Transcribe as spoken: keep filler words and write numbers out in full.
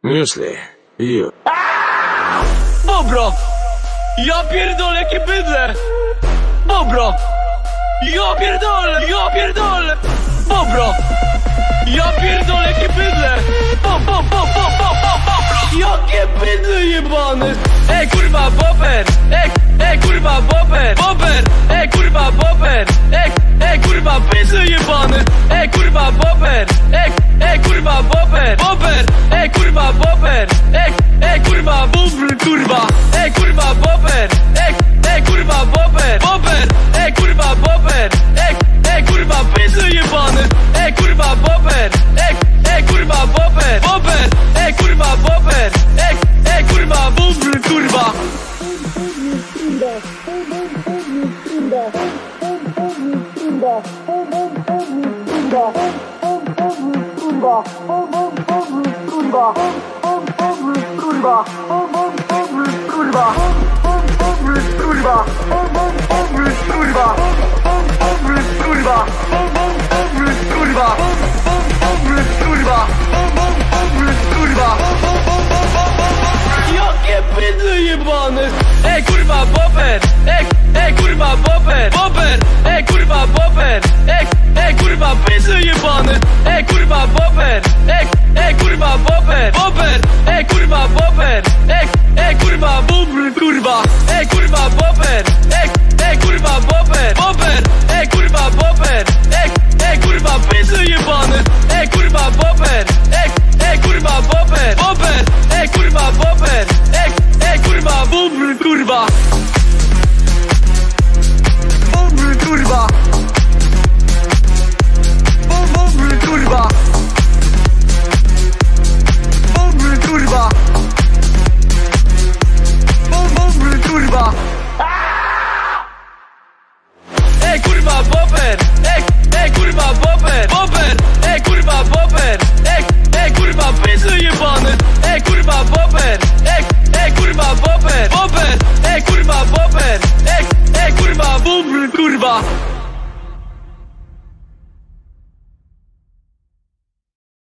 Myślę, jo. Bobro! Ja pierdolę, jakie bydle! Bobro! Ja pierdolę, ja pierdolę! Bobro! Ja pierdolę, jakie bydle! Bo, bo, bo, bo, bo, bo, bobro! Jakie bydle jebane! Ej kurwa bober! Ej, ej kurwa bober! Bober! Ej kurwa bober! Ej, ej kurwa bydle jebane! Ej kurwa bober! Ej, ej kurwa bober! Bober! Ej kurwa bober! Ej, ej kurwa bubr kurwa! Ej kurwa bober! Ej, ej kurwa bober! Bober! Ej kurwa bober! Ej, ej kurwa bydle jebane! Ej kurwa bober! Ej, ej kurwa bober! Bober! Ej kurwa bober! Ej, ej kurwa bubr kurwa! Jakie bydle jebane! Ej kurwa bober! Ej, ej kurwa bober! Bober! Ej kurwa bober! Ej, ej kurwa bydle jebane! Ej kurwa bober! Ej, ej kurwa bober! Bober! Ej kurwa bober! Ej, ej kurwa bubr kurwa! Ej kurwa bober! Ej, ej kurwa bober! Bober! Ej kurwa bober! Ej, ej kurwa bydle jebane! Ej kurwa bober! Ej, ej kurwa bober! Bober! Ej kurwa bober! Ej, ej kurwa bubr kurwa! Bubr kurwa! Bubr kurwa! Bubr kurwa! Bubr kurwa! Ej kurwa bober! Ej, ej kurwa bober! Bober! Ej kurwa bober! Ej, ej kurwa bydle jebane! Ej kurwa bober! Ej, ej kurwa bober! Bober! Ej kurwa bober! Ej, ej kurwa bubr kurwa!